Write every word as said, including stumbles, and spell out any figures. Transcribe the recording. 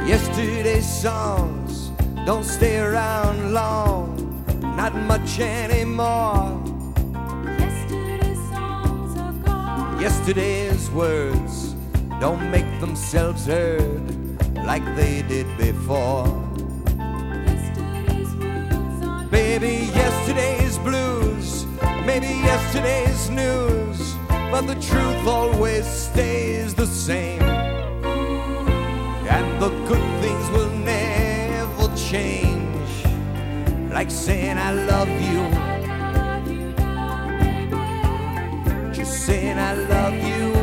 Yesterday's songs don't stay around long, not much anymore. Yesterday's songs are gone. Yesterday's words don't make themselves heard like they did before. Yesterday's words are Baby, yesterday's blues, maybe yesterday's news, but the truth always stays the same. And the good things will never change, like saying I love you, I love you now, baby. just saying I love you